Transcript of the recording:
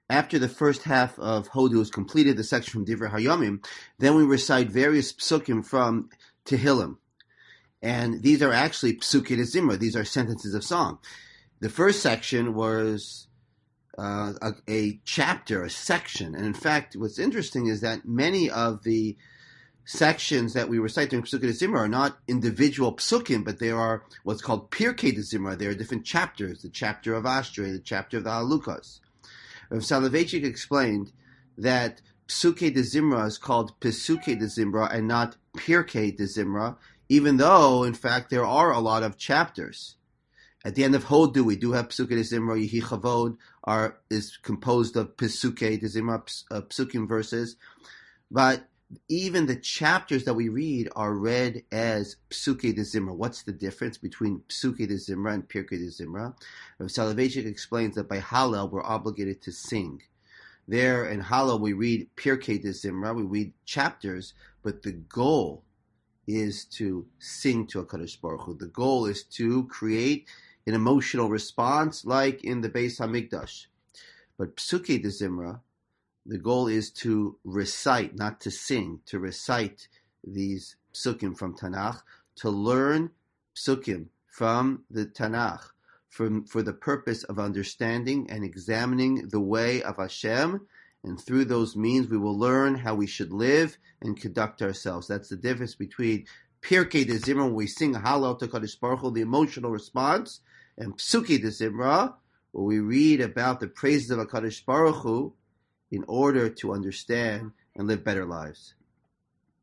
After the first half of Hodu is completed, the section from Divrei Hayomim, then we recite various psukim from Tehillim. And these are actually psukei de Zimra. These are sentences of song. The first section was a chapter, a section. And in fact, what's interesting is that many of the sections that we recite during Psukei de Zimra are not individual psukim, but they are what's called Pirkei de Zimra. They are different chapters, the chapter of Ashrei, the chapter of the Halukas. Rav Soloveitchik explained that Psukei de Zimra is called Pesukei de Zimra and not Pirkei de Zimra, even though, in fact, there are a lot of chapters. At the end of Hodu, we do have Psukei de Zimra. Yehi Chavod is composed of Pesukei de Zimra, psukim verses. But even the chapters that we read are read as Psukei de Zimra. What's the difference between Psukei de Zimra and Pirkei de Zimra? Rav Soloveitchik explains that by Hallel we're obligated to sing. There in Hallel we read Pirkei de Zimra, we read chapters, but the goal is to sing to HaKadosh Baruch Hu. The goal is to create an emotional response like in the Beis HaMikdash. But Psukei de Zimra, the goal is to recite, not to sing, to recite these psukim from Tanakh, to learn psukim from the Tanakh for the purpose of understanding and examining the way of Hashem, and through those means we will learn how we should live and conduct ourselves. That's the difference between Pirkei de Zimra, when we sing Hallel to Kadosh Baruch Hu, the emotional response, and Psukei de Zimra, where we read about the praises of HaKadosh Baruch Hu, in order to understand and live better lives.